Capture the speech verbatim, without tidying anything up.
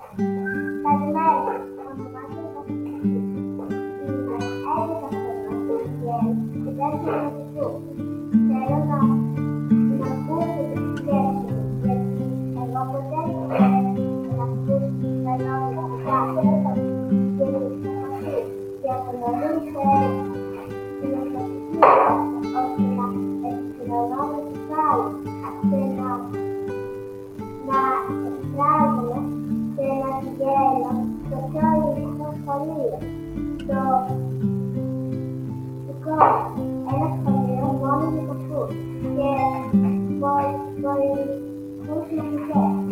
Καλημέρα, ονομάζομαι Βασιλική. Είμαι έντεκα χρονών και πηγαίνω στη δεύτερη δημοτικού. Θέλω να, να ακούσω τις σκέψεις μου, γιατί εγώ ποτέ δεν θέλω να ακούσω τα λόγια του κάθε και μαζί και από νωρίς θέλω την εμπιστοσύνη ώστε να επικοινωνώ με τους άλλους και να, να εκφράζομαι και να πηγαίνω στο πιο ελληνικό σχολείο, στο Σικώνα, ένα σχολείο μόνο για κοφούς και βοηθούς μαθητές.